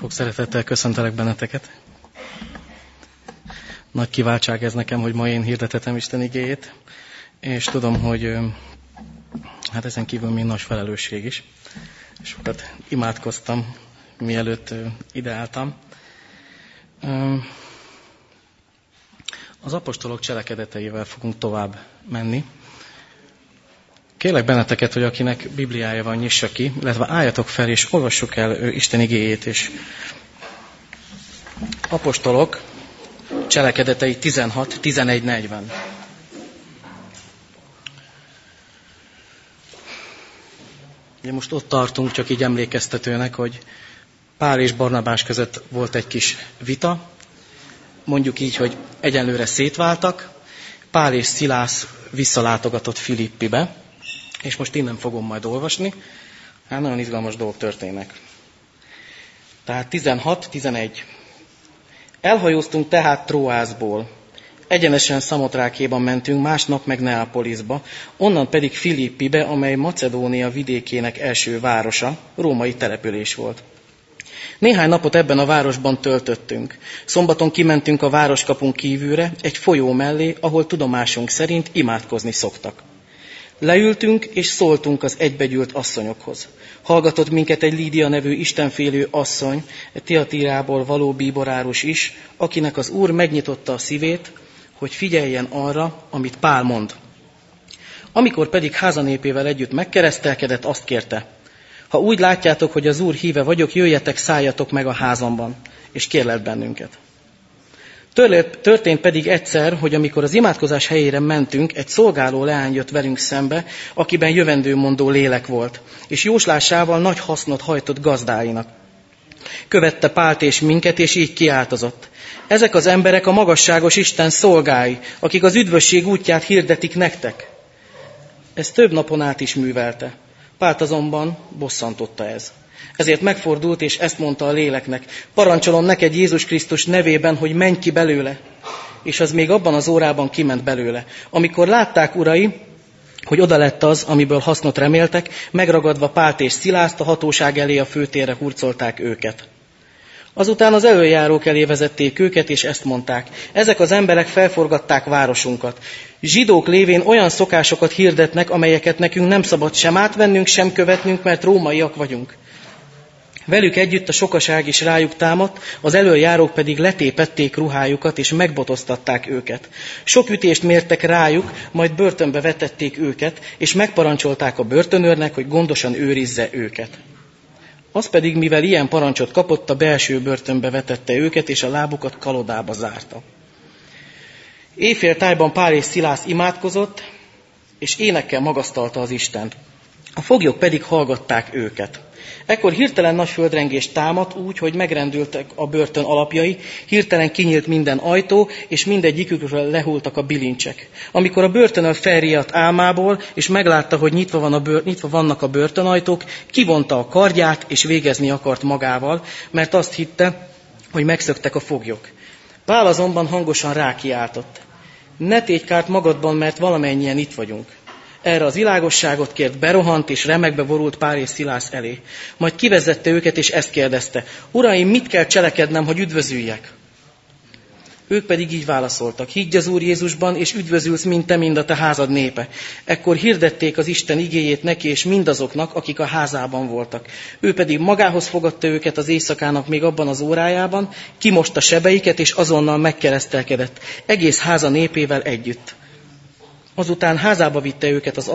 Sok szeretettel köszöntelek benneteket. Nagy kiváltság ez nekem, hogy ma én hirdetetem Isten igéjét, és tudom, hogy hát ezen kívül még nagy felelősség is. Sokat imádkoztam, mielőtt ideáltam. Az apostolok cselekedeteivel fogunk tovább menni. Kérlek benneteket, hogy akinek Bibliája van, nyissa ki, illetve álljatok fel, és olvassuk el Isten igéjét, és apostolok cselekedetei 16, 11, 40. Ugye most ott tartunk, csak így emlékeztetőnek, hogy Pál és Barnabás között volt egy kis vita, mondjuk így, hogy egyenlőre szétváltak. Pál és Szilász visszalátogatott Filippibe, és most innen fogom majd olvasni. Hát nagyon izgalmas dolgok történnek. Tehát 16-11. Elhajóztunk tehát Tróászból. Egyenesen Szamotrákéban mentünk, másnap meg Neapolisba, onnan pedig Filippibe, amely Macedónia vidékének első városa, római település volt. Néhány napot ebben a városban töltöttünk. Szombaton kimentünk a városkapun kívülre, egy folyó mellé, ahol tudomásunk szerint imádkozni szoktak. Leültünk és szóltunk az egybegyűlt asszonyokhoz. Hallgatott minket egy Lídia nevű istenfélő asszony, egy Tiatírából való bíborárus is, akinek az Úr megnyitotta a szívét, hogy figyeljen arra, amit Pál mond. Amikor pedig házanépével együtt megkeresztelkedett, azt kérte: ha úgy látjátok, hogy az Úr híve vagyok, jöjjetek, szálljatok meg a házamban, és kérlelt bennünket. Történt pedig egyszer, hogy amikor az imádkozás helyére mentünk, egy szolgáló leány jött velünk szembe, akiben jövendőmondó lélek volt, és jóslásával nagy hasznot hajtott gazdáinak. Követte Pált és minket, és így kiáltozott: ezek az emberek a magasságos Isten szolgái, akik az üdvösség útját hirdetik nektek. Ez több napon át is művelte. Pált azonban bosszantotta ez. Ezért megfordult, és ezt mondta a léleknek: parancsolom neked Jézus Krisztus nevében, hogy menj ki belőle. És az még abban az órában kiment belőle. Amikor látták, urai, hogy oda lett az, amiből hasznot reméltek, megragadva Pált és Szilászt a hatóság elé a főtérre hurcolták őket. Azután az elöljárók elé vezették őket, és ezt mondták: ezek az emberek felforgatták városunkat. Zsidók lévén olyan szokásokat hirdetnek, amelyeket nekünk nem szabad sem átvennünk, sem követnünk, mert rómaiak vagyunk. Velük együtt a sokaság is rájuk támadt, az elöljárók pedig letépették ruhájukat, és megbotoztatták őket. Sok ütést mértek rájuk, majd börtönbe vetették őket, és megparancsolták a börtönőrnek, hogy gondosan őrizze őket. Az pedig, mivel ilyen parancsot kapott, a belső börtönbe vetette őket, és a lábukat kalodába zárta. Éjféltájban Pál és Szilász imádkozott, és énekkel magasztalta az Istent. A foglyok pedig hallgatták őket. Ekkor hirtelen nagy földrengés támadt úgy, hogy megrendültek a börtön alapjai, hirtelen kinyílt minden ajtó, és mindegyikükről lehultak a bilincsek. Amikor a börtönőr felriadt álmából, és meglátta, hogy nyitva vannak a börtönajtók, kivonta a kardját, és végezni akart magával, mert azt hitte, hogy megszöktek a foglyok. Pál azonban hangosan rákiáltott: ne tégy kárt magadban, mert valamennyien itt vagyunk. Erre az világosságot kért, berohant, és remegbe borult Pál és Szilász elé. Majd kivezette őket, és ezt kérdezte: uraim, mit kell cselekednem, hogy üdvözüljek? Ők pedig így válaszoltak: higgy az Úr Jézusban, és üdvözülsz mind te, mind a te házad népe. Ekkor hirdették az Isten igéjét neki, és mindazoknak, akik a házában voltak. Ő pedig magához fogadta őket az éjszakának még abban az órájában, kimosta sebeiket, és azonnal megkeresztelkedett, egész háza népével együtt. Azután házába vitte őket az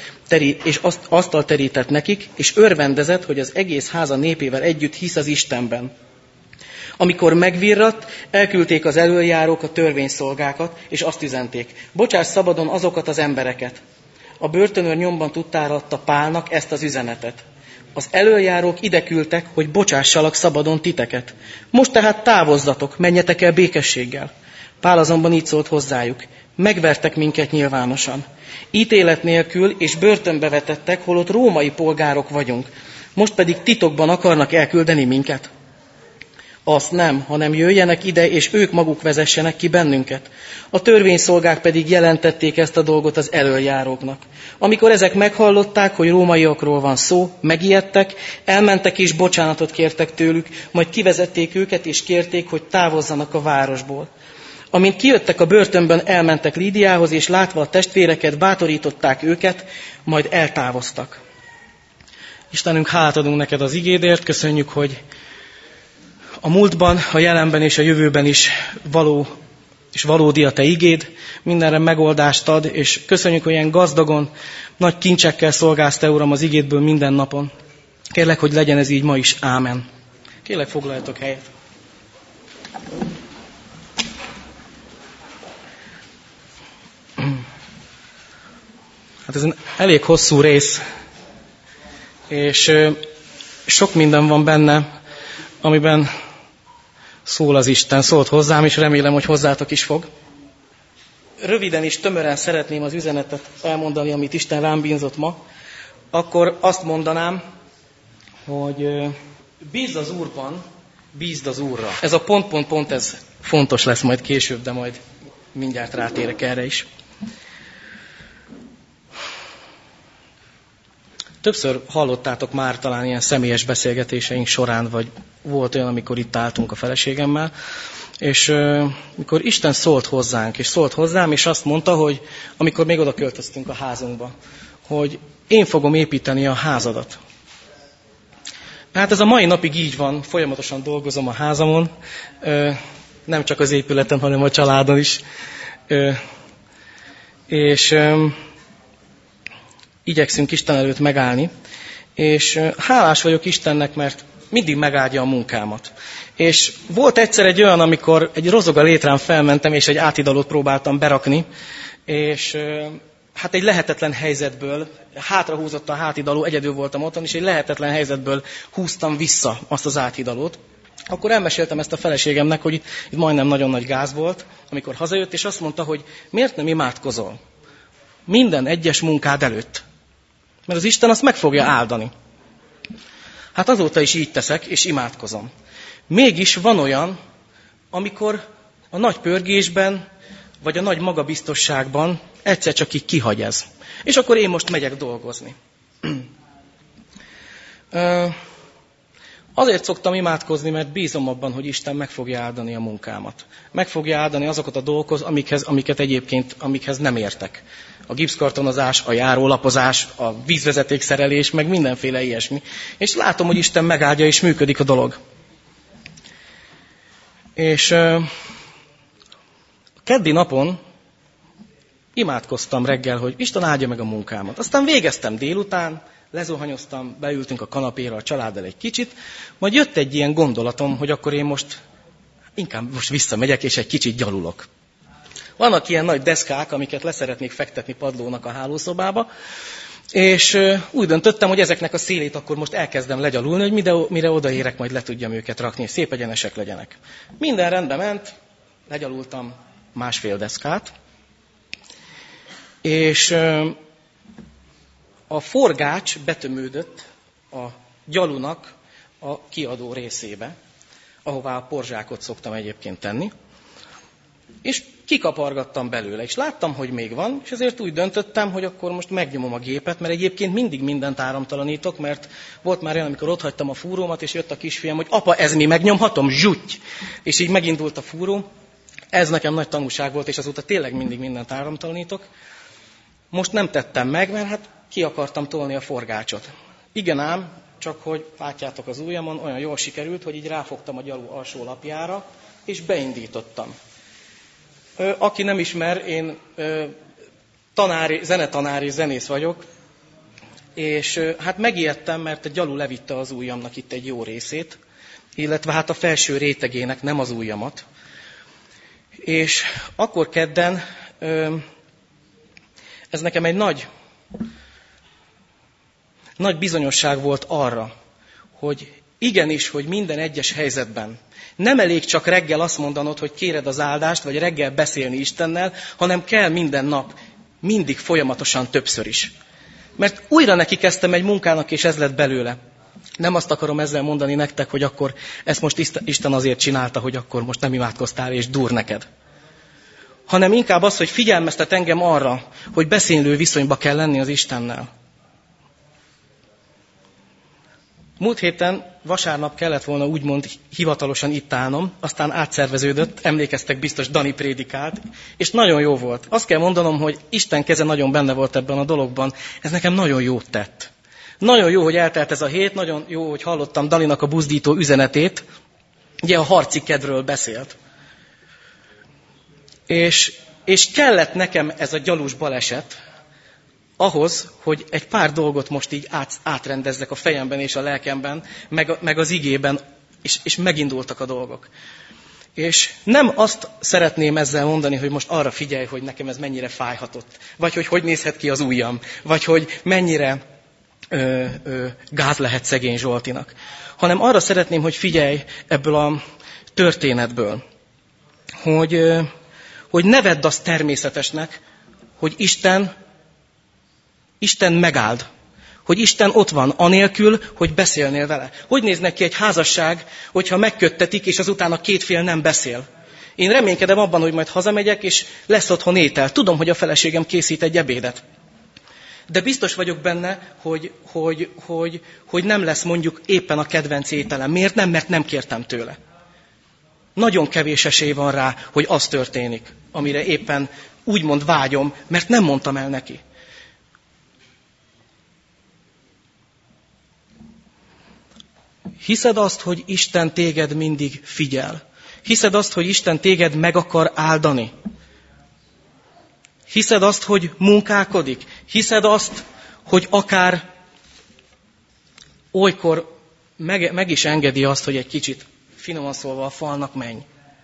asztalt terített nekik, és örvendezett, hogy az egész háza népével együtt hisz az Istenben. Amikor megvirratt, elküldték az elöljárók a törvényszolgákat, és azt üzenték: bocsáss szabadon azokat az embereket. A börtönőr nyomban tudtára adta Pálnak ezt az üzenetet: az elöljárók ide küldtek, hogy bocsássalak szabadon titeket. Most tehát távozzatok, menjetek el békességgel. Pál azonban így szólt hozzájuk: megvertek minket nyilvánosan. Ítélet nélkül és börtönbe vetettek, holott római polgárok vagyunk. Most pedig titokban akarnak elküldeni minket. Azt nem, hanem jöjjenek ide, és ők maguk vezessenek ki bennünket. A törvényszolgák pedig jelentették ezt a dolgot az elöljáróknak. Amikor ezek meghallották, hogy rómaiakról van szó, megijedtek, elmentek és bocsánatot kértek tőlük, majd kivezették őket és kérték, hogy távozzanak a városból. Amint kijöttek a börtönből, elmentek Lídiához, és látva a testvéreket, bátorították őket, majd eltávoztak. Istenünk, hálát adunk neked az igédért, köszönjük, hogy a múltban, a jelenben és a jövőben is való és valódi a te igéd, mindenre megoldást ad, és köszönjük, hogy ilyen gazdagon, nagy kincsekkel szolgálsz te, Uram, az igédből minden napon. Kérlek, hogy legyen ez így ma is. Ámen. Kérlek, foglaljatok helyet. Hát ez egy elég hosszú rész, és sok minden van benne, amiben szól az Isten, szólt hozzám, és remélem, hogy hozzátok is fog. Röviden és tömören szeretném az üzenetet elmondani, amit Isten rám bízott ma. Akkor azt mondanám, hogy bízd az Úrban, bízd az Úrra. Ez a pont, ez fontos lesz majd később, de majd mindjárt rátérek erre is. Többször hallottátok már talán ilyen személyes beszélgetéseink során, vagy volt olyan, amikor itt álltunk a feleségemmel, és mikor Isten szólt hozzánk, és szólt hozzám, és azt mondta, hogy amikor még oda költöztünk a házunkba, hogy én fogom építeni a házadat. Hát ez a mai napig így van, folyamatosan dolgozom a házamon, nem csak az épületen, hanem a családon is. És igyekszünk Isten előtt megállni, és hálás vagyok Istennek, mert mindig megáldja a munkámat. És volt egyszer egy olyan, amikor egy rozog a létrán felmentem, és egy átidalót próbáltam berakni, és hát egy lehetetlen helyzetből, hátrahúzott a hátidaló, egyedül voltam otthon, és egy lehetetlen helyzetből húztam vissza azt az átidalót. Akkor elmeséltem ezt a feleségemnek, hogy itt majdnem nagyon nagy gáz volt, amikor hazajött, és azt mondta, hogy miért nem imádkozol minden egyes munkád előtt? Mert az Isten azt meg fogja áldani. Hát azóta is így teszek, és imádkozom. Mégis van olyan, amikor a nagy pörgésben, vagy a nagy magabiztosságban egyszer csak így kihagy ez. És akkor én most megyek dolgozni. Azért szoktam imádkozni, mert bízom abban, hogy Isten meg fogja áldani a munkámat. Meg fogja áldani azokat a dolgokat, amikhez nem értek. A gipszkartonozás, a járólapozás, a vízvezetékszerelés, meg mindenféle ilyesmi. És látom, hogy Isten megáldja, és működik a dolog. És keddi napon imádkoztam reggel, hogy Isten áldja meg a munkámat. Aztán végeztem délután, lezuhanyoztam, beültünk a kanapéra a családdal egy kicsit, majd jött egy ilyen gondolatom, hogy akkor én most visszamegyek, és egy kicsit gyalulok. Vannak ilyen nagy deszkák, amiket leszeretnék fektetni padlónak a hálószobába, és úgy döntöttem, hogy ezeknek a szélét akkor most elkezdem legyalulni, hogy mire odaérek, majd le tudjam őket rakni, és szép egyenesek legyenek. Minden rendben ment, legyalultam 1,5 deszkát, és a forgács betömődött a gyalunak a kiadó részébe, ahová a porzsákot szoktam egyébként tenni, és kikapargattam belőle, és láttam, hogy még van, és ezért úgy döntöttem, hogy akkor most megnyomom a gépet, mert egyébként mindig mindent áramtalanítok, mert volt már olyan, amikor otthagytam a fúrómat, és jött a kisfiam, hogy apa, ez mi megnyomhatom? Zsutty! És így megindult a fúró. Ez nekem nagy tanúság volt, és azóta tényleg mindig mindent áramtalanítok. Most nem tettem meg, mert hát ki akartam tolni a forgácsot. Igen ám, csak hogy látjátok az ujjamon, olyan jól sikerült, hogy így ráfogtam a gyalu alsó lapjára, és beindítottam. Aki nem ismer, én zenetanár és zenész vagyok, és hát megijedtem, mert a gyalu levitte az ujjamnak itt egy jó részét, illetve hát a felső rétegének, nem az ujjamat. És akkor kedden ez nekem egy nagy bizonyosság volt arra, hogy igenis, hogy minden egyes helyzetben nem elég csak reggel azt mondanod, hogy kéred az áldást, vagy reggel beszélni Istennel, hanem kell minden nap, mindig folyamatosan többször is. Mert újra neki kezdtem egy munkának, és ez lett belőle. Nem azt akarom ezzel mondani nektek, hogy akkor ezt most Isten azért csinálta, hogy akkor most nem imádkoztál és dur neked. Hanem inkább az, hogy figyelmeztet engem arra, hogy beszélő viszonyba kell lenni az Istennel. Múlt héten vasárnap kellett volna úgymond hivatalosan itt állnom, aztán átszerveződött, emlékeztek biztos, Dani prédikált, és nagyon jó volt. Azt kell mondanom, hogy Isten keze nagyon benne volt ebben a dologban, ez nekem nagyon jót tett. Nagyon jó, hogy eltelt ez a hét, nagyon jó, hogy hallottam Daninak a buzdító üzenetét, ugye a harci kedvről beszélt. És kellett nekem ez a gyalús baleset ahhoz, hogy egy pár dolgot most így átrendezzek a fejemben és a lelkemben, meg az igében, és megindultak a dolgok. És nem azt szeretném ezzel mondani, hogy most arra figyelj, hogy nekem ez mennyire fájhatott, vagy hogy nézhet ki az ujjam, vagy hogy mennyire gáz lehet szegény Zsoltinak. Hanem arra szeretném, hogy figyelj ebből a történetből, hogy ne vedd azt természetesnek, hogy Isten megáld, hogy Isten ott van, anélkül, hogy beszélnél vele. Hogy néznek ki egy házasság, hogyha megköttetik, és azután a két fél nem beszél? Én reménykedem abban, hogy majd hazamegyek, és lesz otthon étel. Tudom, hogy a feleségem készít egy ebédet. De biztos vagyok benne, hogy nem lesz mondjuk éppen a kedvenc ételem. Miért nem? Mert nem kértem tőle. Nagyon kevés esély van rá, hogy az történik, amire éppen úgymond vágyom, mert nem mondtam el neki. Hiszed azt, hogy Isten téged mindig figyel? Hiszed azt, hogy Isten téged meg akar áldani? Hiszed azt, hogy munkálkodik? Hiszed azt, hogy akár olykor meg is engedi azt, hogy egy kicsit, finoman szólva, a falnak menj?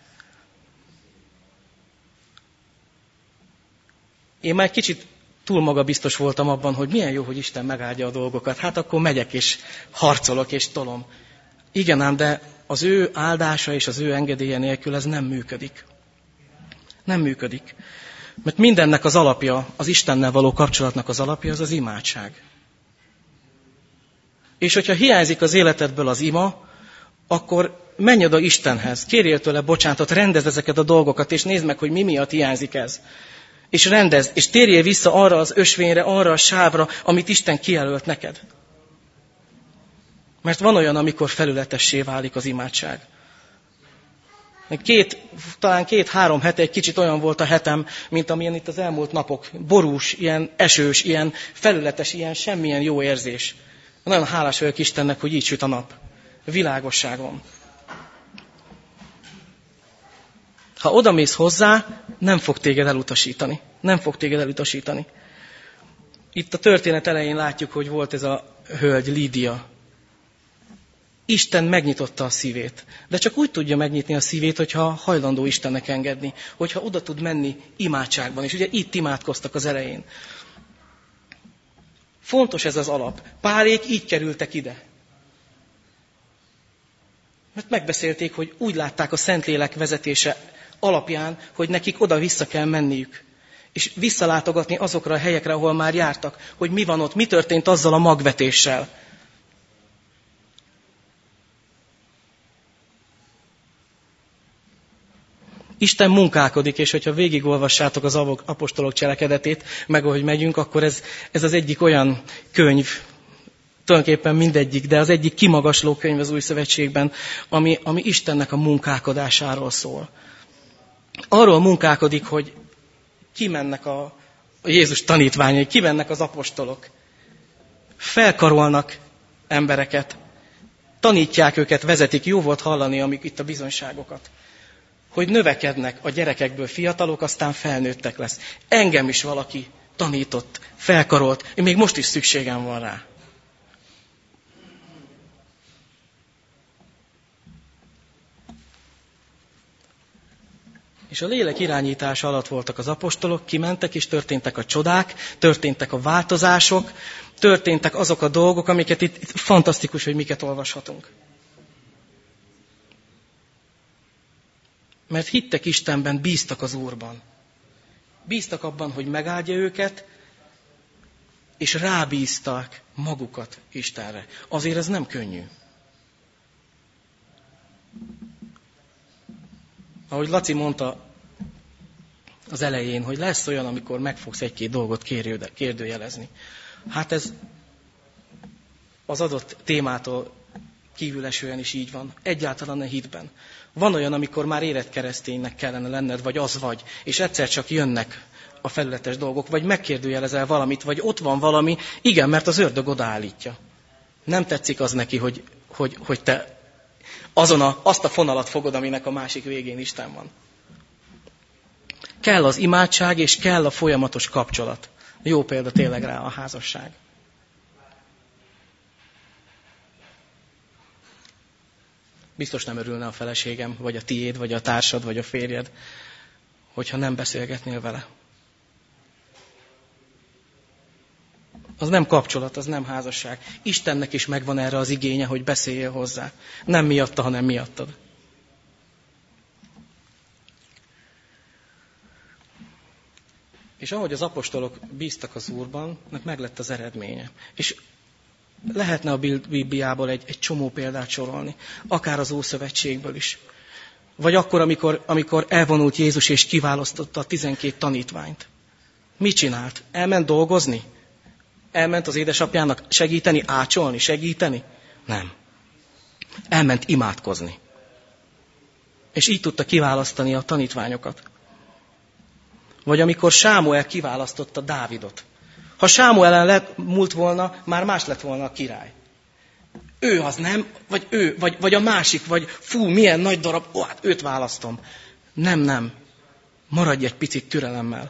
Én már egy kicsit túl magabiztos voltam abban, hogy milyen jó, hogy Isten megáldja a dolgokat. Hát akkor megyek és harcolok és tolom. Igen ám, de az ő áldása és az ő engedélye nélkül ez nem működik. Nem működik. Mert mindennek az alapja, az Istennel való kapcsolatnak az alapja, az az imádság. És hogyha hiányzik az életedből az ima, akkor menj oda Istenhez, kérjél tőle bocsánatot, rendezd ezeket a dolgokat, és nézd meg, hogy mi miatt hiányzik ez. És rendezd, és térjél vissza arra az ösvényre, arra a sávra, amit Isten kijelölt neked. Mert van olyan, amikor felületessé válik az imádság. Talán 2-3 hete egy kicsit olyan volt a hetem, mint amilyen itt az elmúlt napok. Borús, ilyen esős, ilyen felületes, ilyen semmilyen jó érzés. Nagyon hálás vagyok Istennek, hogy így süt a nap. Világosság van. Ha odamész hozzá, nem fog téged elutasítani. Nem fog téged elutasítani. Itt a történet elején látjuk, hogy volt ez a hölgy, Lídia. Isten megnyitotta a szívét. De csak úgy tudja megnyitni a szívét, hogyha hajlandó Istennek engedni. Hogyha oda tud menni imádságban. És ugye itt imádkoztak az elején. Fontos ez az alap. Pálék így kerültek ide. Mert megbeszélték, hogy úgy látták a Szentlélek vezetése alapján, hogy nekik oda-vissza kell menniük. És visszalátogatni azokra a helyekre, ahol már jártak, hogy mi van ott, mi történt azzal a magvetéssel. Isten munkálkodik, és hogyha végigolvassátok az apostolok cselekedetét, meg ahogy megyünk, akkor ez az egyik olyan könyv, tulajdonképpen mindegyik, de az egyik kimagasló könyv az Új Szövetségben, ami Istennek a munkálkodásáról szól. Arról munkálkodik, hogy kimennek a Jézus tanítványai, kimennek az apostolok. Felkarolnak embereket, tanítják őket, vezetik. Jó volt hallani, amik itt a bizonyságokat. Hogy növekednek a gyerekekből fiatalok, aztán felnőttek lesz. Engem is valaki tanított, felkarolt, én még most is szükségem van rá. És a lélek irányítása alatt voltak az apostolok, kimentek, és történtek a csodák, történtek a változások, történtek azok a dolgok, amiket itt fantasztikus, hogy miket olvashatunk. Mert hittek Istenben, bíztak az Úrban. Bíztak abban, hogy megáldja őket, és rábízták magukat Istenre. Azért ez nem könnyű. Ahogy Laci mondta az elején, hogy lesz olyan, amikor meg fogsz egy-két dolgot kérdőjelezni. Hát ez az adott témától kívülesően is így van. Egyáltalán a hitben. Van olyan, amikor már érett kereszténynek kellene lenned, vagy az vagy, és egyszer csak jönnek a felületes dolgok, vagy megkérdőjelezel valamit, vagy ott van valami, igen, mert az ördög odaállítja. Nem tetszik az neki, hogy te azt a fonalat fogod, aminek a másik végén Isten van. Kell az imádság, és kell a folyamatos kapcsolat. Jó példa tényleg rá a házasság. Biztos nem örülne a feleségem, vagy a tiéd, vagy a társad, vagy a férjed, hogyha nem beszélgetnél vele. Az nem kapcsolat, az nem házasság. Istennek is megvan erre az igénye, hogy beszéljél hozzá. Nem miatta, hanem miattad. És ahogy az apostolok bíztak az Úrban, meg lett az eredménye. És lehetne a Bibliából egy csomó példát sorolni, akár az Ószövetségből is. Vagy akkor, amikor elvonult Jézus és kiválasztotta a 12 tanítványt. Mit csinált? Elment dolgozni? Elment az édesapjának segíteni, ácsolni, segíteni? Nem. Elment imádkozni. És így tudta kiválasztani a tanítványokat. Vagy amikor Sámuel kiválasztotta Dávidot. Ha Sámuelen múlt volna, már más lett volna a király. Ő az nem, vagy a másik, vagy fú, milyen nagy darab, hát őt választom. Nem. Maradj egy picit türelemmel.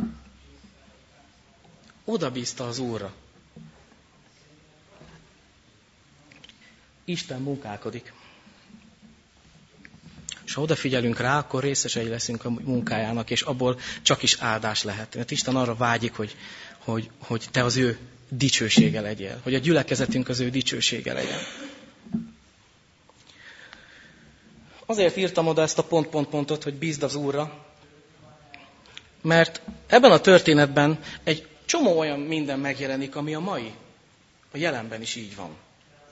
Oda bízta az Úrra. Isten munkálkodik. És ha odafigyelünk rá, akkor részesei leszünk a munkájának, és abból csak is áldás lehet. Mert Isten arra vágyik, hogy te az ő dicsősége legyél. Hogy a gyülekezetünk az ő dicsősége legyen. Azért írtam oda ezt a pontot, hogy bízd az Úrra, mert ebben a történetben egy csomó olyan minden megjelenik, ami a jelenben is így van.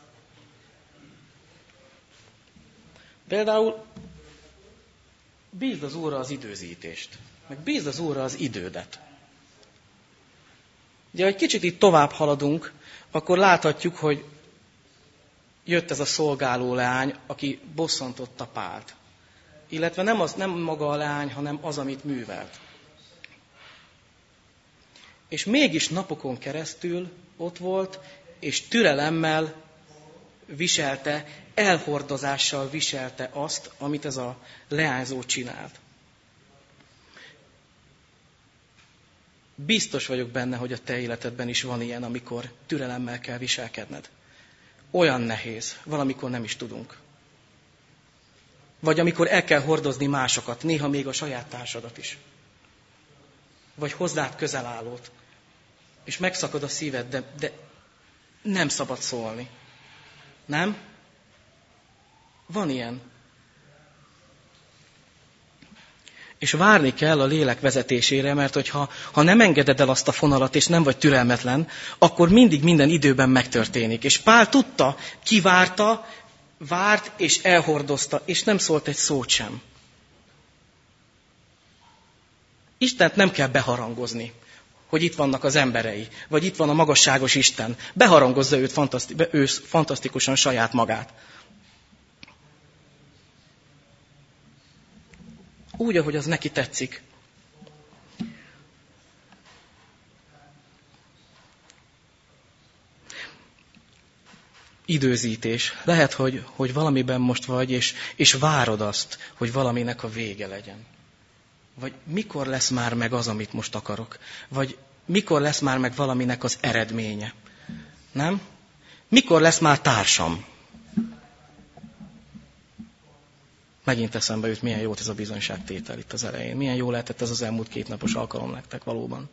Például bízd az Úrra az időzítést, meg bízd az Úrra az idődet. Ugye, ha egy kicsit itt tovább haladunk, akkor láthatjuk, hogy jött ez a szolgáló leány, aki bosszantotta Pált. Illetve nem maga a leány, hanem az, amit művelt. És mégis napokon keresztül ott volt, és türelemmel viselte, elhordozással viselte azt, amit ez a leányzó csinált. Biztos vagyok benne, hogy a te életedben is van ilyen, amikor türelemmel kell viselkedned. Olyan nehéz, valamikor nem is tudunk. Vagy amikor el kell hordozni másokat, néha még a saját társadat is. Vagy hozzád közel állót. És megszakad a szíved, de nem szabad szólni. Nem? Van ilyen. És várni kell a lélek vezetésére, mert hogyha nem engeded el azt a fonalat, és nem vagy türelmetlen, akkor mindig minden időben megtörténik. És Pál tudta, kivárta, várt és elhordozta, és nem szólt egy szót sem. Istent nem kell beharangozni, hogy itt vannak az emberei, vagy itt van a magasságos Isten. Beharangozza ő fantasztikusan saját magát. Úgy, ahogy az neki tetszik. Időzítés. Lehet, hogy valamiben most vagy, és várod azt, hogy valaminek a vége legyen. Vagy mikor lesz már meg az, amit most akarok? Vagy mikor lesz már meg valaminek az eredménye? Nem? Mikor lesz már társam? Megint eszembe jut, milyen jó volt ez a bizonyságtétel itt az elején. Milyen jó lehetett ez az elmúlt 2 napos alkalom nektek valóban.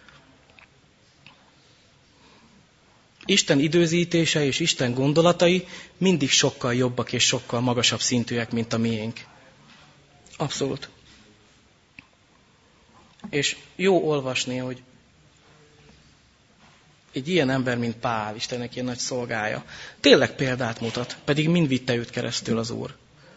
Isten időzítése és Isten gondolatai mindig sokkal jobbak és sokkal magasabb szintűek, mint a miénk. Abszolút. És jó olvasni, hogy egy ilyen ember, mint Pál, Istennek ilyen nagy szolgája, tényleg példát mutat, pedig mind vitte őt keresztül az Úr.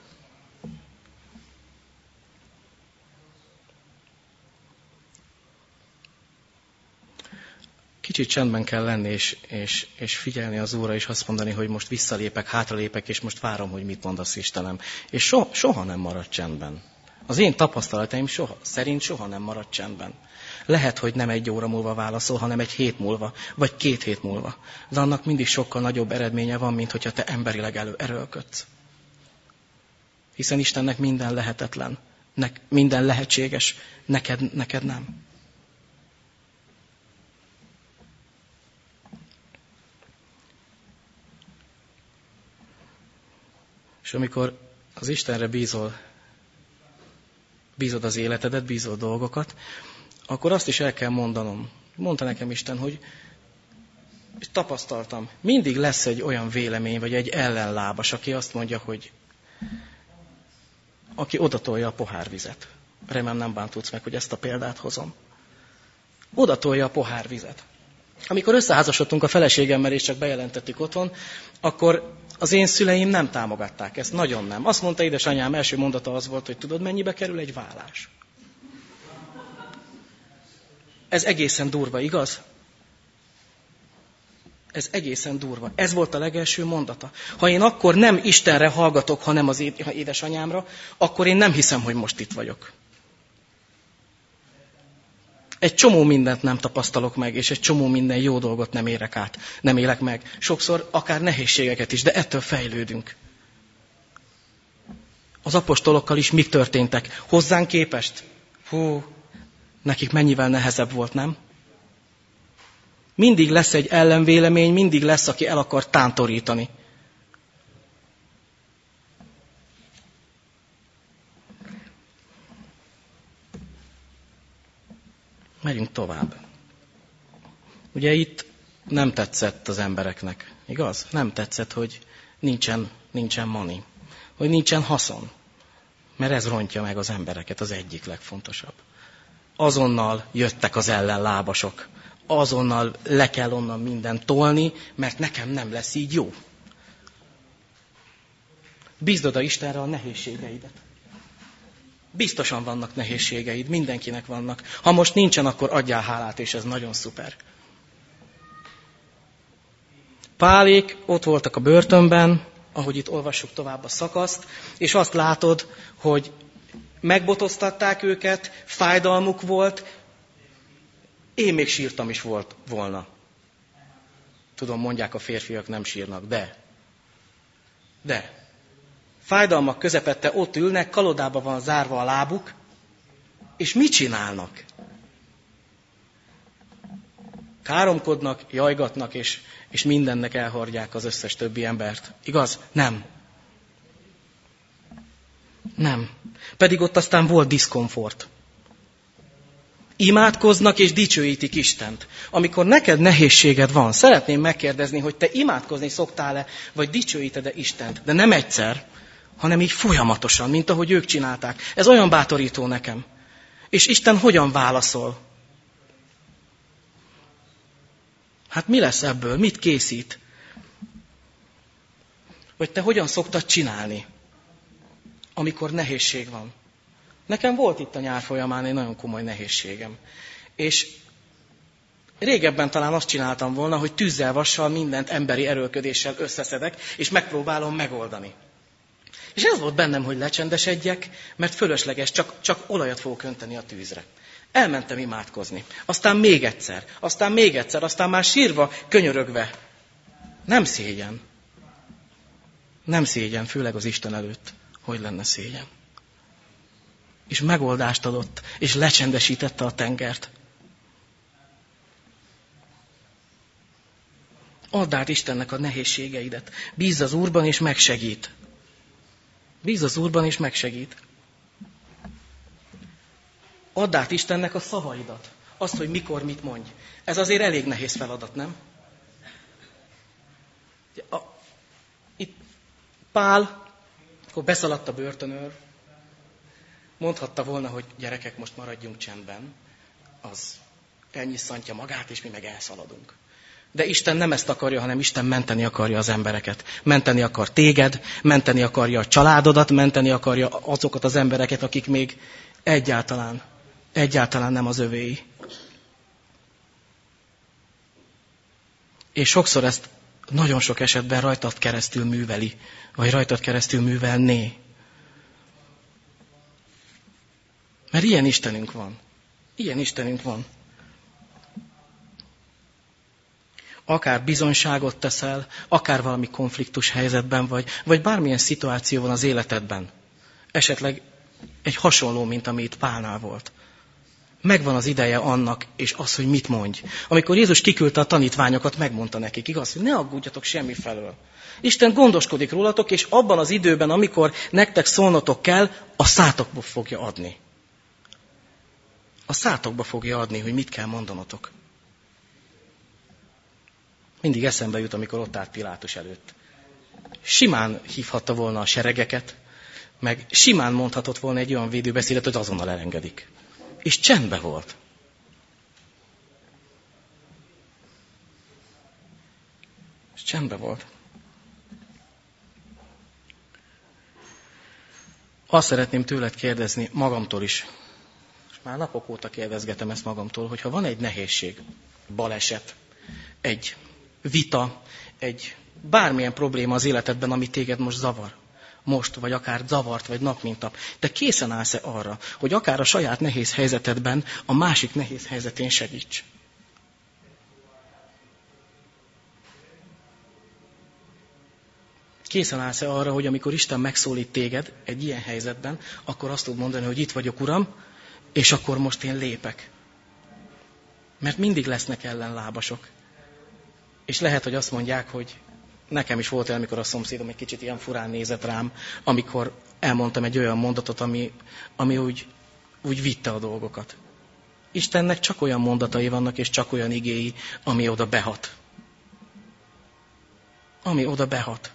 Kicsit csendben kell lenni, és figyelni az Úrra, és azt mondani, hogy most visszalépek, hátralépek, és most várom, hogy mit mondasz, Istenem. És soha nem marad csendben. Az én tapasztalataim szerint soha nem marad csendben. Lehet, hogy nem 1 óra múlva válaszol, hanem 1 hét múlva, vagy 2 hét múlva. De annak mindig sokkal nagyobb eredménye van, mint hogyha te emberileg erőlködsz. Hiszen Istennek minden lehetetlen, minden lehetséges, neked nem. És amikor az Istenre bízod az életedet, bízol dolgokat, akkor azt is el kell mondanom. Mondta nekem Isten, hogy és tapasztaltam, mindig lesz egy olyan vélemény, vagy egy ellenlábas, aki azt mondja, hogy aki odatolja a pohárvizet. Remélem nem bántudsz meg, hogy ezt a példát hozom. Odatolja a pohárvizet. Amikor összeházasodtunk a feleségemmel, és csak bejelentettük otthon, akkor az én szüleim nem támogatták ezt, nagyon nem. Azt mondta édesanyám, első mondata az volt, hogy tudod, mennyibe kerül egy vállás? Ez egészen durva, igaz? Ez egészen durva. Ez volt a legelső mondata. Ha én akkor nem Istenre hallgatok, hanem az édesanyámra, akkor én nem hiszem, hogy most itt vagyok. Egy csomó mindent nem tapasztalok meg, és egy csomó minden jó dolgot nem érek át, nem élek meg. Sokszor akár nehézségeket is, de ettől fejlődünk. Az apostolokkal is mik történtek? Hozzánk képest? Nekik mennyivel nehezebb volt, nem? Mindig lesz egy ellenvélemény, mindig lesz, aki el akar tántorítani. Megyünk tovább. Ugye itt nem tetszett az embereknek, igaz? Nem tetszett, hogy nincsen money, hogy nincsen haszon. Mert ez rontja meg az embereket, az egyik legfontosabb. Azonnal jöttek az ellenlábasok. Azonnal le kell onnan mindent tolni, mert nekem nem lesz így jó. Bízd oda Istenre a nehézségeidet. Biztosan vannak nehézségeid, mindenkinek vannak. Ha most nincsen, akkor adjál hálát, és ez nagyon szuper. Pálék ott voltak a börtönben, ahogy itt olvassuk tovább a szakaszt, és azt látod, hogy megbotoztatták őket, fájdalmuk volt, én még sírtam is volna. Tudom, mondják a férfiak nem sírnak, de. Fájdalmak közepette ott ülnek, kalodába van zárva a lábuk, és mit csinálnak? Káromkodnak, jajgatnak, és mindennek elhordják az összes többi embert. Igaz? Nem. Pedig ott aztán volt diszkomfort. Imádkoznak és dicsőítik Istent. Amikor neked nehézséged van, szeretném megkérdezni, hogy te imádkozni szoktál-e, vagy dicsőíted-e Istent, de nem egyszer, hanem így folyamatosan, mint ahogy ők csinálták. Ez olyan bátorító nekem. És Isten hogyan válaszol? Hát mi lesz ebből? Mit készít? Vagy te hogyan szoktad csinálni, amikor nehézség van? Nekem volt itt a nyár folyamán egy nagyon komoly nehézségem. És régebben talán azt csináltam volna, hogy tűzzel, vassal, mindent emberi erőlködéssel összeszedek, és megpróbálom megoldani. És ez volt bennem, hogy lecsendesedjek, mert fölösleges, csak olajat fogok önteni a tűzre. Elmentem imádkozni. Aztán még egyszer, aztán már sírva, könyörögve. Nem szégyen. Nem szégyen, főleg az Isten előtt. Hogy lenne szégyen? És megoldást adott, és lecsendesítette a tengert. Add át Istennek a nehézségeidet. Bízz az Úrban, és megsegít. Bízz az Úrban, és megsegít. Add át Istennek a szavaidat. Azt, hogy mikor mit mondj. Ez azért elég nehéz feladat, nem? Itt Pál, akkor beszaladt a börtönőr, mondhatta volna, hogy gyerekek, most maradjunk csendben. Az elnyisszantja magát, és mi meg elszaladunk. De Isten nem ezt akarja, hanem Isten menteni akarja az embereket. Menteni akar téged, menteni akarja a családodat, menteni akarja azokat az embereket, akik még egyáltalán nem az övéi. És sokszor ezt nagyon sok esetben rajtad keresztül műveli, vagy rajtad keresztül művelné. Mert ilyen Istenünk van. Ilyen Istenünk van. Akár bizonyságot teszel, akár valami konfliktus helyzetben vagy bármilyen szituáció van az életedben. Esetleg egy hasonló, mint ami itt Pálnál volt. Megvan az ideje annak, és az, hogy mit mondj. Amikor Jézus kiküldte a tanítványokat, megmondta nekik, igaz, hogy ne aggódjatok semmi felől. Isten gondoskodik rólatok, és abban az időben, amikor nektek szólnotok kell, a szátokba fogja adni. A szátokba fogja adni, hogy mit kell mondanotok. Mindig eszembe jut, amikor ott állt Pilátus előtt. Simán hívhatta volna a seregeket, meg simán mondhatott volna egy olyan védőbeszédet, hogy azonnal elengedik. És csendben volt. És csendben volt. Azt szeretném tőled kérdezni, magamtól is. És már napok óta kérdezgetem ezt magamtól, hogy ha van egy nehézség, baleset, egy vita, egy bármilyen probléma az életedben, ami téged most zavar. Most, vagy akár zavart, vagy nap mint nap. De készen állsz-e arra, hogy akár a saját nehéz helyzetedben a másik nehéz helyzetén segíts? Készen állsz-e arra, hogy amikor Isten megszólít téged egy ilyen helyzetben, akkor azt tud mondani, hogy itt vagyok, Uram, és akkor most én lépek. Mert mindig lesznek ellenlábasok. És lehet, hogy azt mondják, hogy nekem is volt el, amikor a szomszédom egy kicsit ilyen furán nézett rám, amikor elmondtam egy olyan mondatot, ami úgy vitte a dolgokat. Istennek csak olyan mondatai vannak, és csak olyan igéi, ami oda behat. Ami oda behat.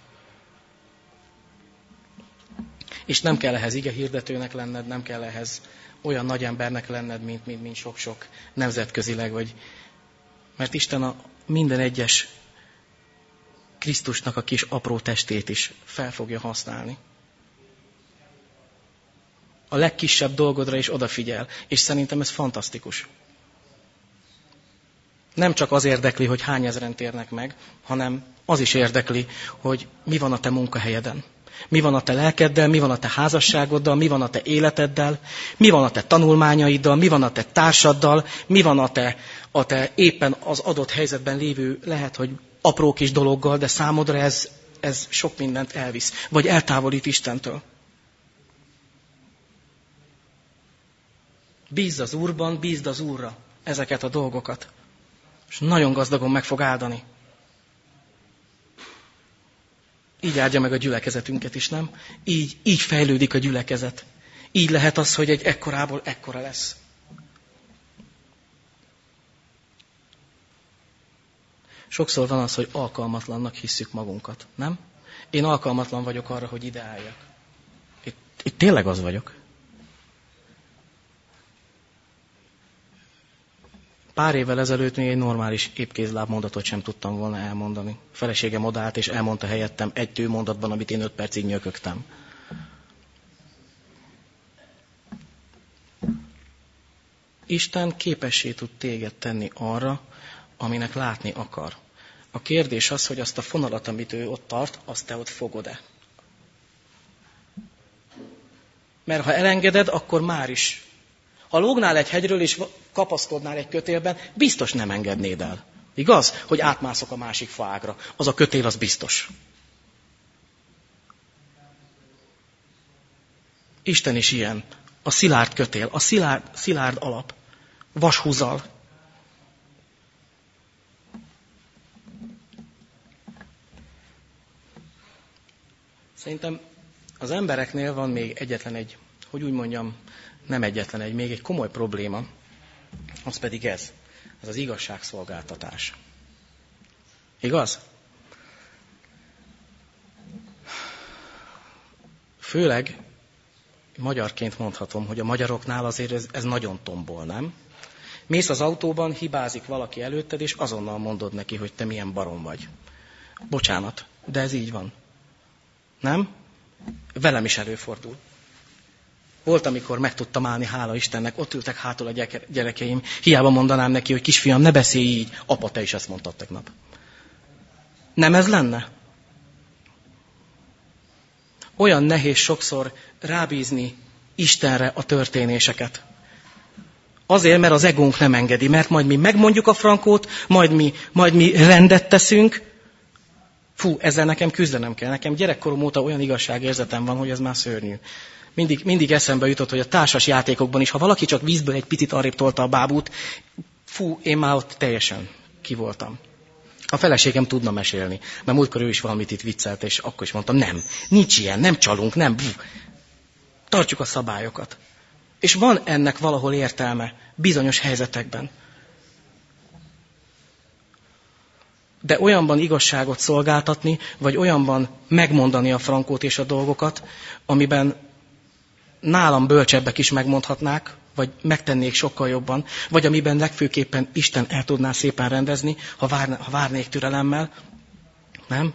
És nem kell ehhez igehirdetőnek lenned, nem kell ehhez olyan nagy embernek lenned, mint sok-sok nemzetközileg, mert Isten a minden egyes Krisztusnak a kis apró testét is fel fogja használni. A legkisebb dolgodra is odafigyel, és szerintem ez fantasztikus. Nem csak az érdekli, hogy hány ezren térnek meg, hanem az is érdekli, hogy mi van a te munkahelyeden. Mi van a te lelkeddel, mi van a te házasságoddal, mi van a te életeddel, mi van a te tanulmányaiddal, mi van a te társaddal, mi van a te éppen az adott helyzetben lévő, lehet, hogy apró kis dologgal, de számodra ez sok mindent elvisz, vagy eltávolít Istentől. Bízz az Úrban, bízd az Úrra ezeket a dolgokat, és nagyon gazdagon meg fog áldani. Így áldja meg a gyülekezetünket is, nem? Így fejlődik a gyülekezet. Így lehet az, hogy egy ekkorából ekkora lesz. Sokszor van az, hogy alkalmatlannak hisszük magunkat, nem? Én alkalmatlan vagyok arra, hogy ide álljak. Itt tényleg az vagyok. Pár évvel ezelőtt még egy normális épkézláb mondatot sem tudtam volna elmondani. A feleségem odaállt és elmondta helyettem egy mondatban, amit én 5 percig nyökögtem. Isten képessé tud téged tenni arra, aminek látni akar. A kérdés az, hogy azt a fonalat, amit ő ott tart, azt te ott fogod-e. Mert ha elengeded, akkor már is. Ha lógnál egy hegyről és kapaszkodnál egy kötélben, biztos nem engednéd el. Igaz? Hogy átmászok a másik faágra. Az a kötél, az biztos. Isten is ilyen. A szilárd kötél, a szilárd alap. Vashúzzal. Szerintem az embereknél van még egyetlen egy, hogy úgy mondjam, nem egyetlen egy, még egy komoly probléma, az pedig ez az igazságszolgáltatás. Igaz? Főleg magyarként mondhatom, hogy a magyaroknál azért ez nagyon tombol, nem? Mész az autóban, hibázik valaki előtted, és azonnal mondod neki, hogy te milyen barom vagy. Bocsánat, de ez így van. Nem? Velem is előfordul. Volt, amikor meg tudtam állni, hála Istennek, ott ültek hátul a gyerekeim. Hiába mondanám neki, hogy kisfiam, ne beszélj így. Apa, te is ezt mondtad tegnap. Nem ez lenne? Olyan nehéz sokszor rábízni Istenre a történéseket. Azért, mert az egónk nem engedi, mert majd mi megmondjuk a frankót, majd mi rendet teszünk. Fú, ezzel nekem küzdenem kell. Nekem gyerekkorom óta olyan igazságérzetem van, hogy ez már szörnyű. Mindig eszembe jutott, hogy a társas játékokban is, ha valaki csak vízből egy picit arrébb tolta a bábút, fú, én már ott teljesen ki voltam. A feleségem tudna mesélni, mert múltkor ő is valamit itt viccelt, és akkor is mondtam, nem, nincs ilyen, nem csalunk, nem. Tartjuk a szabályokat. És van ennek valahol értelme bizonyos helyzetekben. De olyanban igazságot szolgáltatni, vagy olyanban megmondani a frankót és a dolgokat, amiben nálam bölcsebbek is megmondhatnák, vagy megtennék sokkal jobban, vagy amiben legfőképpen Isten el tudná szépen rendezni, ha várnék türelemmel. Nem?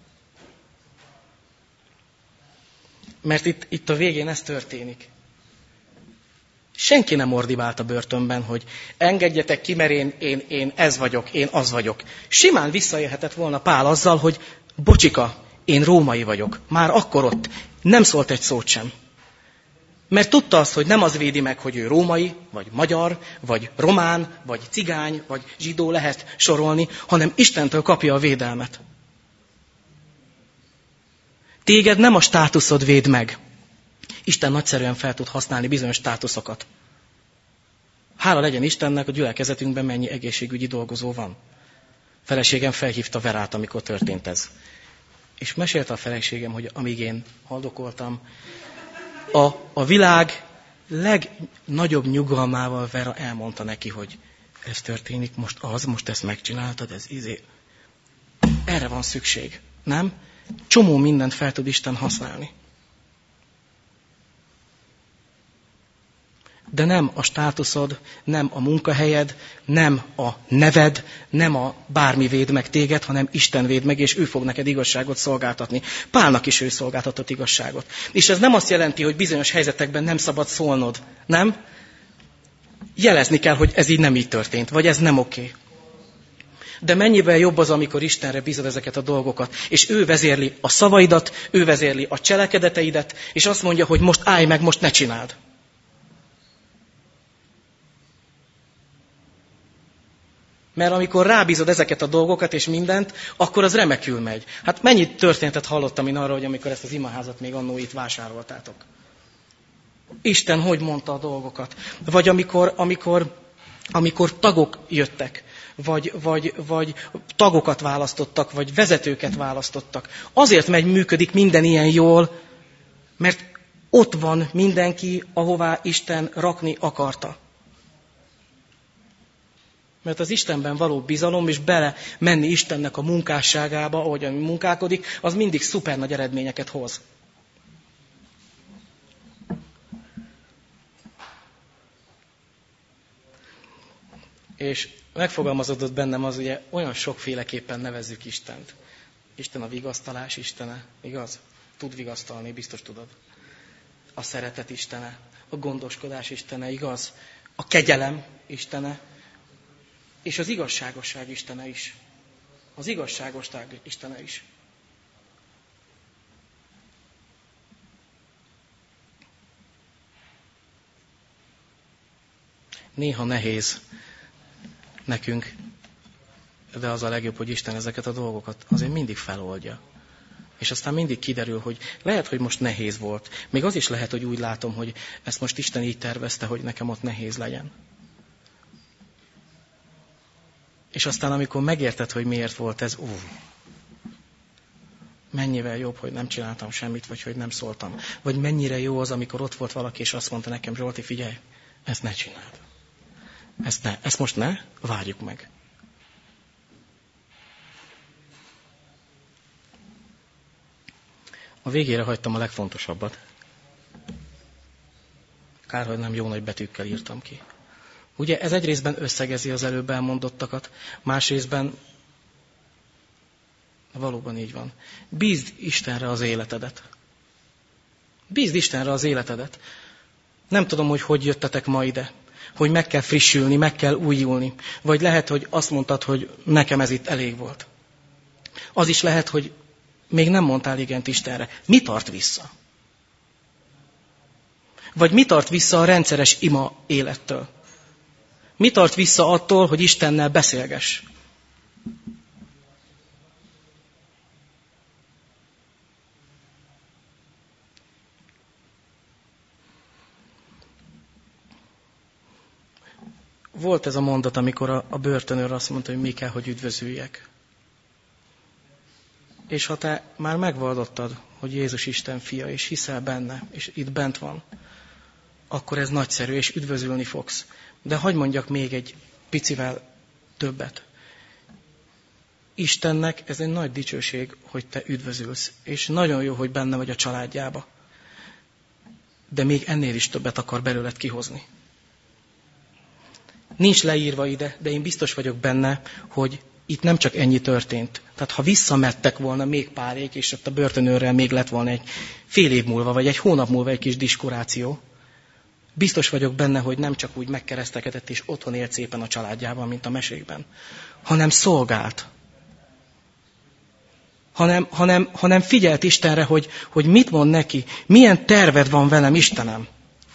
Mert itt a végén ez történik. Senki nem ordibált a börtönben, hogy engedjetek ki, mert én ez vagyok, én az vagyok. Simán visszaélhetett volna Pál azzal, hogy bocsika, én római vagyok. Már akkor ott nem szólt egy szót sem. Mert tudta azt, hogy nem az védi meg, hogy ő római, vagy magyar, vagy román, vagy cigány, vagy zsidó, lehet sorolni, hanem Istentől kapja a védelmet. Téged nem a státuszod véd meg. Isten nagyszerűen fel tud használni bizonyos státuszokat. Hála legyen Istennek, a gyülekezetünkben mennyi egészségügyi dolgozó van. Feleségem felhívta Verát, amikor történt ez. És mesélte a feleségem, hogy amíg én haldokoltam, a világ legnagyobb nyugalmával Vera elmondta neki, hogy ez történik, most ezt megcsináltad, ez izé. Erre van szükség, nem? Csomó mindent fel tud Isten használni. De nem a státuszod, nem a munkahelyed, nem a neved, nem a bármi véd meg téged, hanem Isten véd meg, és ő fog neked igazságot szolgáltatni. Pálnak is ő szolgáltatott igazságot. És ez nem azt jelenti, hogy bizonyos helyzetekben nem szabad szólnod, nem? Jelezni kell, hogy ez így nem így történt, vagy ez nem oké. De mennyivel jobb az, amikor Istenre bízod ezeket a dolgokat, és ő vezérli a szavaidat, ő vezérli a cselekedeteidet, és azt mondja, hogy most állj meg, most ne csináld. Mert amikor rábízod ezeket a dolgokat és mindent, akkor az remekül megy. Hát mennyit történetet hallottam én arra, hogy amikor ezt az imaházat még annó itt vásároltátok. Isten hogy mondta a dolgokat. Vagy amikor tagok jöttek, vagy tagokat választottak, vagy vezetőket választottak. Azért működik minden ilyen jól, mert ott van mindenki, ahová Isten rakni akarta. Mert az Istenben való bizalom, és bele menni Istennek a munkásságába, ahogyan munkálkodik, az mindig szuper nagy eredményeket hoz. És megfogalmazódott bennem az, ugye olyan sokféleképpen nevezzük Istent. Isten a vigasztalás istene, igaz? Tud vigasztalni, biztos tudod. A szeretet istene, a gondoskodás istene, igaz? A kegyelem istene, és az igazságosság istene is. Az igazságosság istene is. Néha nehéz nekünk, de az a legjobb, hogy Isten ezeket a dolgokat azért mindig feloldja. És aztán mindig kiderül, hogy lehet, hogy most nehéz volt. Még az is lehet, hogy úgy látom, hogy ezt most Isten így tervezte, hogy nekem ott nehéz legyen. És aztán, amikor megérted, hogy miért volt ez, mennyivel jobb, hogy nem csináltam semmit, vagy hogy nem szóltam. Vagy mennyire jó az, amikor ott volt valaki, és azt mondta nekem, Zsolti, figyelj, ezt ne csináld. Ezt most ne, várjuk meg. A végére hagytam a legfontosabbat. Kár, hogy nem jó nagy betűkkel írtam ki. Ugye ez egy részben összegezi az előbb elmondottakat, más részben valóban így van. Bízd Istenre az életedet. Bízd Istenre az életedet. Nem tudom, hogy jöttetek ma ide. Hogy meg kell frissülni, meg kell újulni. Vagy lehet, hogy azt mondtad, hogy nekem ez itt elég volt. Az is lehet, hogy még nem mondtál igent Istenre. Mi tart vissza? Vagy mi tart vissza a rendszeres ima élettől? Mi tart vissza attól, hogy Istennel beszélgess? Volt ez a mondat, amikor a börtönőr azt mondta, hogy mi kell, hogy üdvözüljek. És ha te már megvallottad, hogy Jézus Isten fia, és hiszel benne, és itt bent van, akkor ez nagyszerű, és üdvözülni fogsz. De hadd mondjak még egy picivel többet. Istennek ez egy nagy dicsőség, hogy te üdvözülsz, és nagyon jó, hogy benne vagy a családjába. De még ennél is többet akar belőled kihozni. Nincs leírva ide, de én biztos vagyok benne, hogy itt nem csak ennyi történt. Tehát ha visszamettek volna még párék, és ott a börtönőrrel még lett volna egy fél év múlva, vagy egy hónap múlva egy kis diskuráció, biztos vagyok benne, hogy nem csak úgy megkeresztelkedett és otthon élt szépen a családjával, mint a mesékben, hanem szolgált. Hanem figyelt Istenre, hogy mit mond neki, milyen terved van velem, Istenem.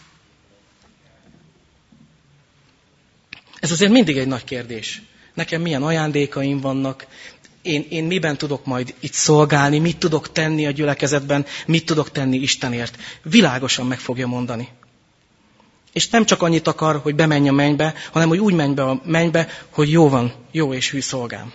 Ez azért mindig egy nagy kérdés. Nekem milyen ajándékaim vannak, én miben tudok majd itt szolgálni, mit tudok tenni a gyülekezetben, mit tudok tenni Istenért. Világosan meg fogja mondani. És nem csak annyit akar, hogy bemenj a mennybe, hanem hogy úgy menj be a mennybe, hogy jó van, jó és hű szolgám.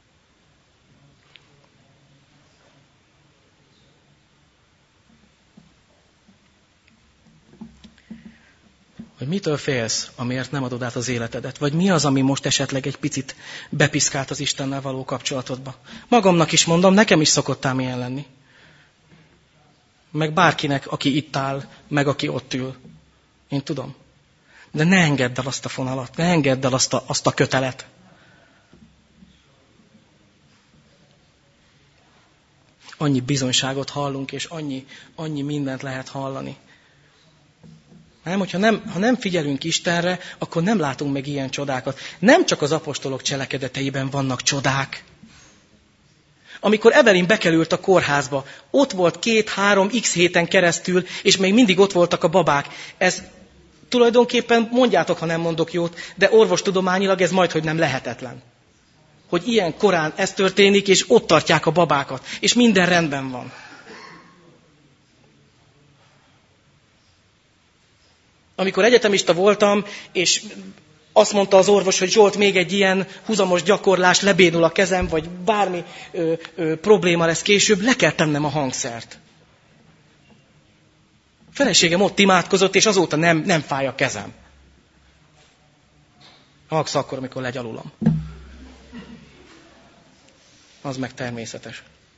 Hogy mitől félsz, amiért nem adod át az életedet? Vagy mi az, ami most esetleg egy picit bepiszkált az Istennel való kapcsolatodba? Magamnak is mondom, nekem is szokott ám ilyen lenni. Meg bárkinek, aki itt áll, meg aki ott ül. Én tudom. De ne engedd el azt a fonalat, ne engedd el azt a kötelet. Annyi bizonyságot hallunk, és annyi mindent lehet hallani. Nem, ha nem figyelünk Istenre, akkor nem látunk meg ilyen csodákat. Nem csak az apostolok cselekedeteiben vannak csodák. Amikor Evelyn bekerült a kórházba, ott volt 2-3 x héten keresztül, és még mindig ott voltak a babák. Ez tulajdonképpen, mondjátok, ha nem mondok jót, de orvostudományilag ez majdhogy nem lehetetlen. Hogy ilyen korán ez történik, és ott tartják a babákat, és minden rendben van. Amikor egyetemista voltam, és azt mondta az orvos, hogy Zsolt, még egy ilyen húzamos gyakorlás, lebénul a kezem, vagy bármi probléma lesz később, le kell tennem a hangszert. A feleségem ott imádkozott, és azóta nem fáj a kezem. Max akkor, amikor legy alulam. Az meg természetes.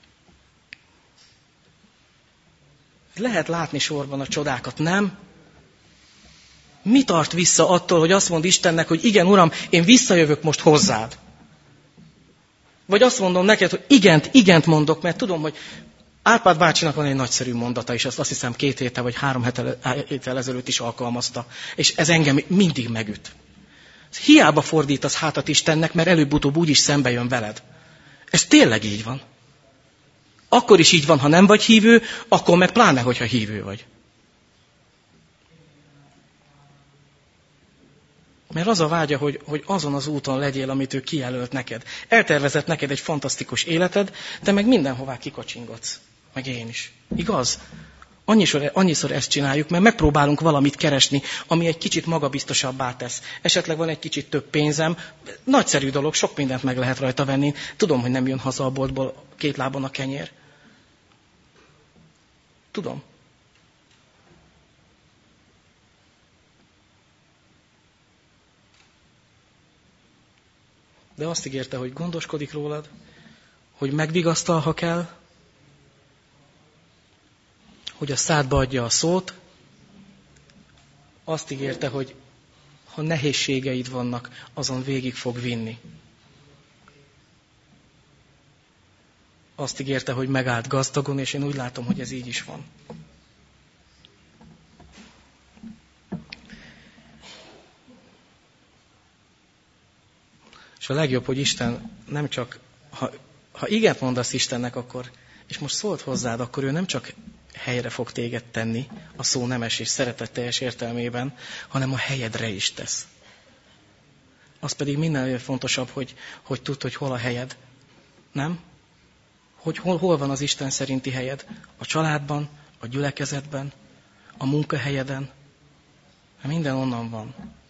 Lehet látni sorban a csodákat, nem? Mi tart vissza attól, hogy azt mond Istennek, hogy igen, Uram, én visszajövök most hozzád? Vagy azt mondom neked, hogy igent mondok, mert tudom, hogy Árpád bácsinak van egy nagyszerű mondata, és azt hiszem 2 héttel vagy 3 héttel ezelőtt is alkalmazta. És ez engem mindig megüt. Hiába fordítasz hátat Istennek, mert előbb-utóbb úgyis szembe jön veled. Ez tényleg így van. Akkor is így van, ha nem vagy hívő, akkor meg pláne, hogyha hívő vagy. Mert az a vágya, hogy azon az úton legyél, amit ő kijelölt neked. Eltervezett neked egy fantasztikus életed, de meg mindenhová kikacsingatsz. Meg én is. Igaz? Annyiszor ezt csináljuk, mert megpróbálunk valamit keresni, ami egy kicsit magabiztosabbá tesz. Esetleg van egy kicsit több pénzem. Nagyszerű dolog, sok mindent meg lehet rajta venni. Tudom, hogy nem jön haza a boltból 2 lábon a kenyér. Tudom. De azt ígérte, hogy gondoskodik rólad, hogy megvigasztal, ha kell, hogy a szádba adja a szót. Azt ígérte, hogy ha nehézségeid vannak, azon végig fog vinni. Azt ígérte, hogy megállt gazdagon, és én úgy látom, hogy ez így is van. És a legjobb, hogy Isten nem csak, ha igent mondasz Istennek, akkor, és most szólt hozzád, akkor ő nem csak helyre fog téged tenni, a szó nemes és szeretetteljes értelmében, hanem a helyedre is tesz. Az pedig mindennél fontosabb, hogy tudd, hogy hol a helyed. Nem? Hogy hol van az Isten szerinti helyed? A családban, a gyülekezetben, a munkahelyeden. Minden onnan van.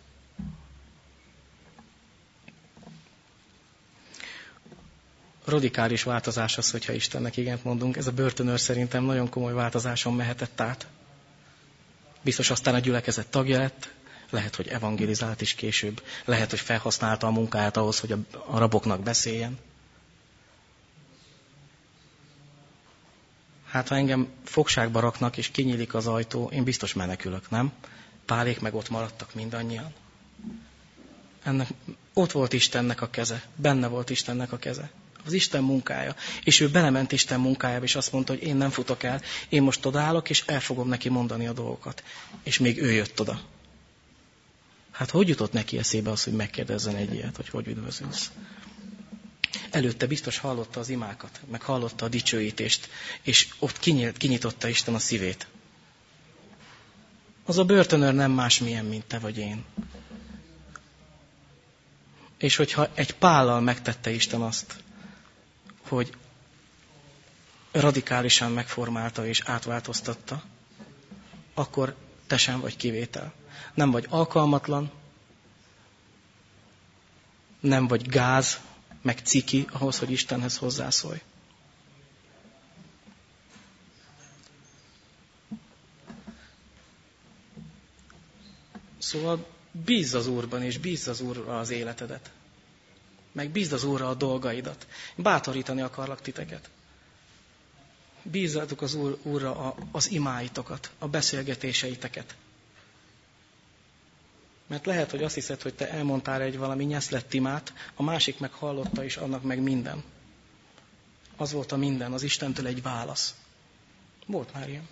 Radikális változás az, hogyha Istennek igent mondunk. Ez a börtönőr szerintem nagyon komoly változáson mehetett át. Biztos aztán a gyülekezet tagja lett, lehet, hogy evangelizált is később, lehet, hogy felhasználta a munkáját ahhoz, hogy a raboknak beszéljen. Hát, ha engem fogságba raknak, és kinyílik az ajtó, én biztos menekülök, nem? Pálék meg ott maradtak mindannyian. Ott volt Istennek a keze, benne volt Istennek a keze. Az Isten munkája. És ő belement Isten munkájába, és azt mondta, hogy én nem futok el, én most odaállok, és el fogom neki mondani a dolgokat. És még ő jött oda. Hát hogy jutott neki eszébe az, hogy megkérdezzen egy ilyet, hogy üdvözülsz? Előtte biztos hallotta az imákat, meg hallotta a dicsőítést, és ott kinyitotta Isten a szívét. Az a börtönőr nem másmilyen, mint te vagy én. És hogyha egy Pállal megtette Isten azt, hogy radikálisan megformálta és átváltoztatta, akkor te sem vagy kivétel. Nem vagy alkalmatlan, nem vagy gáz, meg ciki ahhoz, hogy Istenhez hozzászólj. Szóval bízz az Úrban, és bízz az Úrra az életedet. Meg bízd az Úrra a dolgaidat. Bátorítani akarlak titeket. Bízzatok az Úrra az imáitokat, a beszélgetéseiteket. Mert lehet, hogy azt hiszed, hogy te elmondtál egy valami nyeszlett imát, a másik meg hallotta, és annak meg minden. Az volt a minden, az Istentől egy válasz. Volt már ilyen.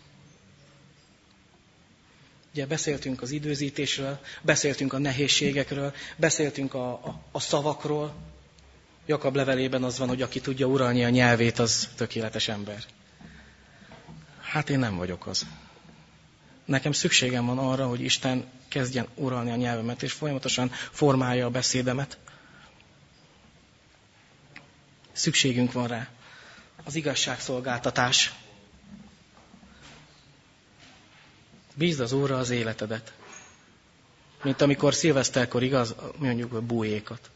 Ugye beszéltünk az időzítésről, beszéltünk a nehézségekről, beszéltünk a szavakról. Jakab levelében az van, hogy aki tudja uralni a nyelvét, az tökéletes ember. Hát én nem vagyok az. Nekem szükségem van arra, hogy Isten kezdjen uralni a nyelvemet, és folyamatosan formálja a beszédemet. Szükségünk van rá. Az igazságszolgáltatás. Bízd az Úrra az életedet. Mint amikor szilveszterkor, igaz, mondjuk a bújékat.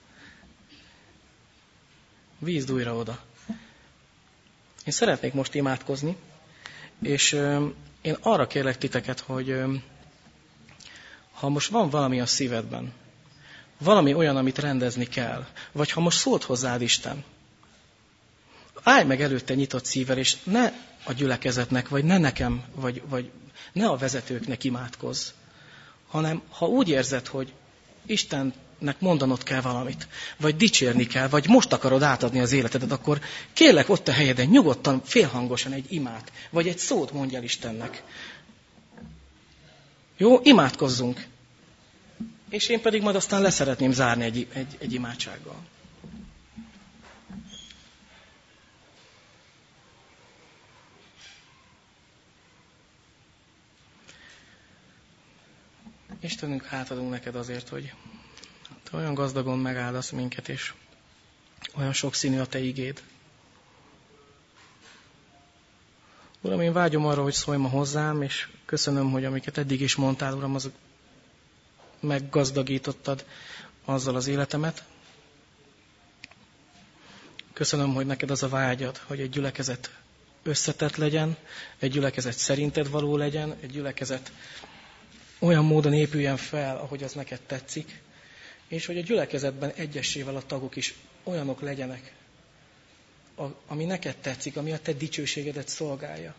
Bízd újra oda. Én szeretnék most imádkozni, és én arra kérlek titeket, hogy ha most van valami a szívedben, valami olyan, amit rendezni kell, vagy ha most szólt hozzád Isten, állj meg előtte nyitott szívvel, és ne a gyülekezetnek, vagy ne nekem, vagy ne a vezetőknek imádkozz, hanem ha úgy érzed, hogy Istennek mondanod kell valamit, vagy dicsérni kell, vagy most akarod átadni az életedet, akkor kérlek ott a helyeden nyugodtan, félhangosan egy imát, vagy egy szót mondj el Istennek. Jó, imádkozzunk. És én pedig majd aztán leszeretném zárni egy imádsággal. Istenünk, hátadunk neked azért, hogy te olyan gazdagon megáldasz minket, és olyan sokszínű a te igéd. Uram, én vágyom arra, hogy szólj ma hozzám, és köszönöm, hogy amiket eddig is mondtál, Uram, azok meggazdagítottad azzal az életemet. Köszönöm, hogy neked az a vágyad, hogy egy gyülekezet összetett legyen, egy gyülekezet szerinted való legyen, egy gyülekezet olyan módon épüljen fel, ahogy az neked tetszik, és hogy a gyülekezetben egyesével a tagok is olyanok legyenek, ami neked tetszik, ami a te dicsőségedet szolgálja.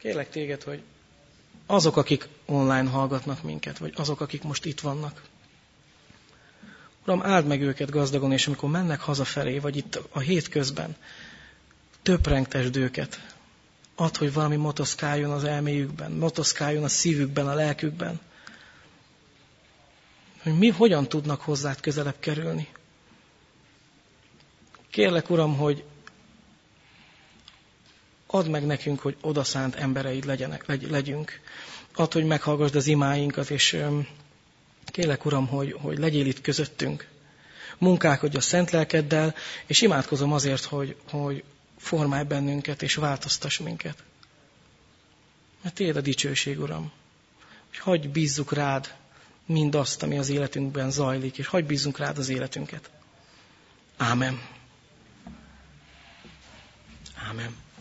Kérlek téged, hogy azok, akik online hallgatnak minket, vagy azok, akik most itt vannak, Uram, áld meg őket gazdagon, és amikor mennek hazafelé, vagy itt a hétközben, töprengtesd őket. Add, hogy valami motoszkáljon az elméjükben, motoszkáljon a szívükben, a lelkükben. Hogy hogyan tudnak hozzád közelebb kerülni. Kérlek, Uram, hogy add meg nekünk, hogy odaszánt embereid legyünk. Add, hogy meghallgassd az imáinkat, és kérlek, Uram, hogy legyél itt közöttünk. Munkálkodj a szent lelkeddel, és imádkozom azért, hogy formálj bennünket, és változtass minket. Mert tiéd a dicsőség, Uram. És hagyj bízzuk rád mindazt, ami az életünkben zajlik, és hagyj bízzunk rád az életünket. Ámen. Ámen.